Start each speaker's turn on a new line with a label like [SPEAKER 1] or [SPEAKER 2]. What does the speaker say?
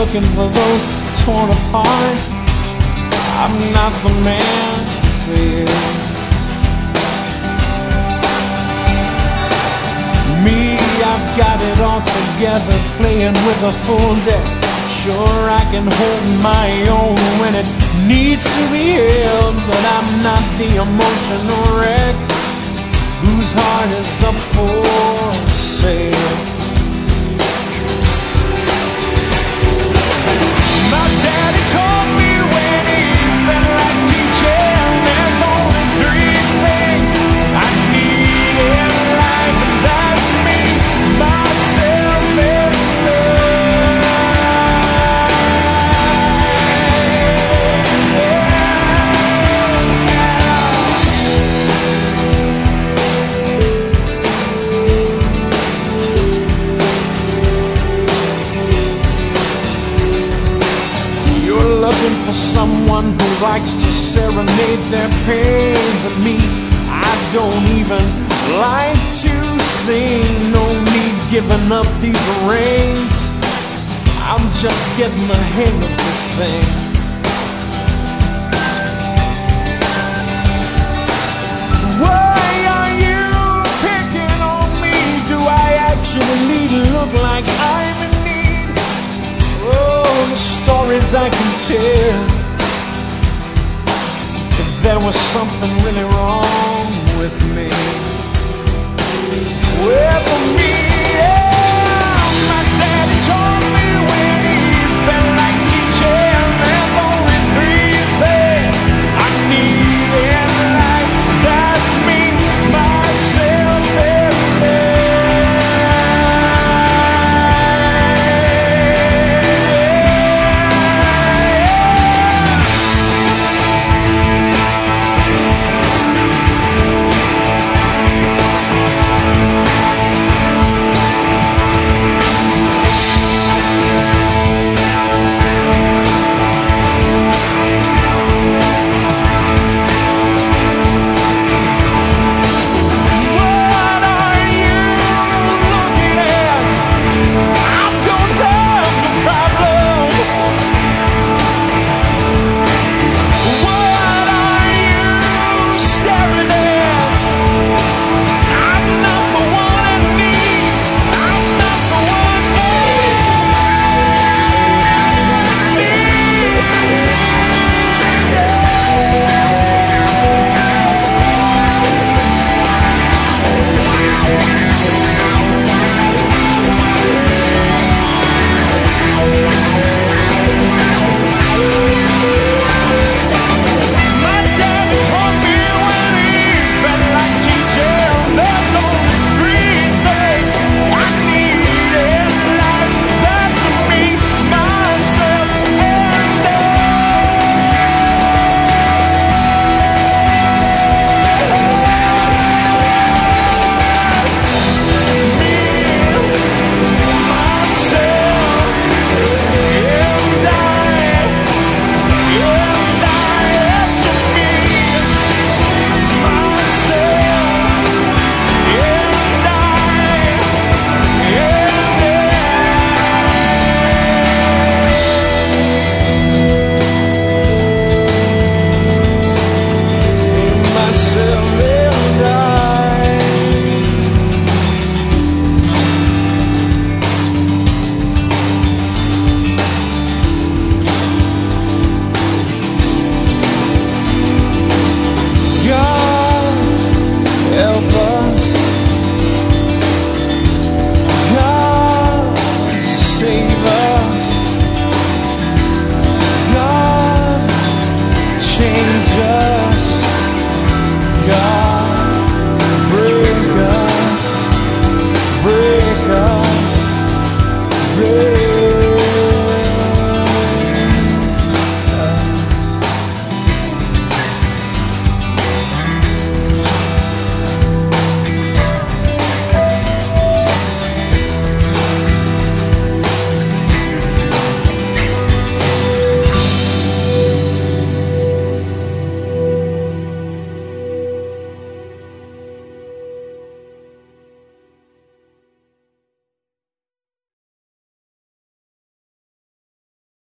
[SPEAKER 1] looking for those torn apart. I'm not the man for you. Me, I've got it all together, playing with a full deck. Sure, I can hold my own when it needs to be held, but I'm not the emotional wreck whose heart is up for sale. My daddy told me when he felt like teaching, there's only three things I need in life, and that's me, myself, and love. You're looking for someone who likes to serenade their pain, but me, I don't even like to sing. No need giving up these reins, I'm just getting the hang of this thing. Why are you picking on me? Do I actually look like I'm in need? Oh, the stories I can tell, if there was something really wrong with me. Well, for me,